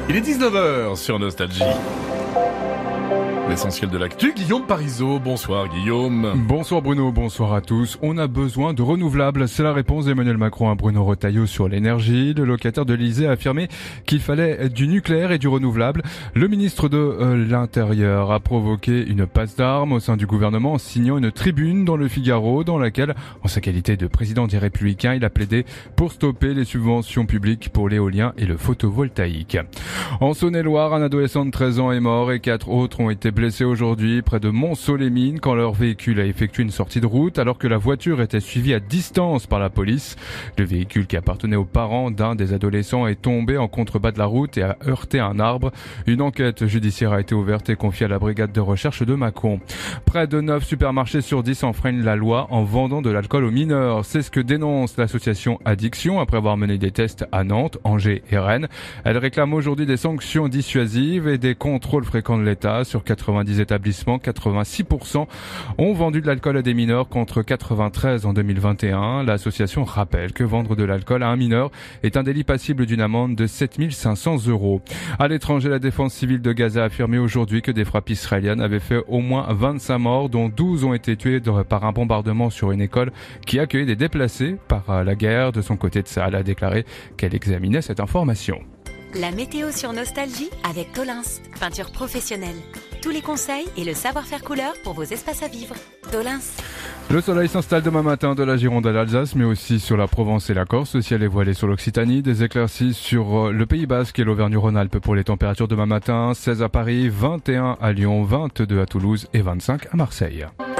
Il est 19h sur Nostalgie. L'essentiel de l'actu, Guillaume Parisot. Bonsoir Guillaume. Bonsoir Bruno, bonsoir à tous. On a besoin de renouvelables. C'est la réponse d'Emmanuel Macron à Bruno Retailleau sur l'énergie. Le locataire de l'Élysée a affirmé qu'il fallait du nucléaire et du renouvelable. Le ministre de l'Intérieur a provoqué une passe d'armes au sein du gouvernement en signant une tribune dans le Figaro dans laquelle, en sa qualité de président des Républicains, il a plaidé pour stopper les subventions publiques pour l'éolien et le photovoltaïque. En Saône-et-Loire, un adolescent de 13 ans est mort et 4 autres ont été blessés aujourd'hui près de Mont-Soleil-Mines quand leur véhicule a effectué une sortie de route alors que la voiture était suivie à distance par la police. Le véhicule qui appartenait aux parents d'un des adolescents est tombé en contrebas de la route et a heurté un arbre. Une enquête judiciaire a été ouverte et confiée à la brigade de recherche de Mâcon. Près de 9 supermarchés sur 10 enfreignent la loi en vendant de l'alcool aux mineurs. C'est ce que dénonce l'association Addiction après avoir mené des tests à Nantes, Angers et Rennes. Elle réclame aujourd'hui des sanctions dissuasives et des contrôles fréquents de l'État. Sur 90 établissements, 86% ont vendu de l'alcool à des mineurs contre 93 en 2021. L'association rappelle que vendre de l'alcool à un mineur est un délit passible d'une amende de 7 500 €. À l'étranger, la défense civile de Gaza a affirmé aujourd'hui que des frappes israéliennes avaient fait au moins 25 morts, dont 12 ont été tués par un bombardement sur une école qui accueillait des déplacés par la guerre. De son côté, Tsahal a déclaré qu'elle examinait cette information. La météo sur Nostalgie avec Tolins, peinture professionnelle. Tous les conseils et le savoir-faire couleur pour vos espaces à vivre. Tolins. Le soleil s'installe demain matin de la Gironde à l'Alsace, mais aussi sur la Provence et la Corse. Le ciel est voilé sur l'Occitanie. Des éclaircies sur le Pays Basque et l'Auvergne-Rhône-Alpes pour les températures demain matin. 16 à Paris, 21 à Lyon, 22 à Toulouse et 25 à Marseille.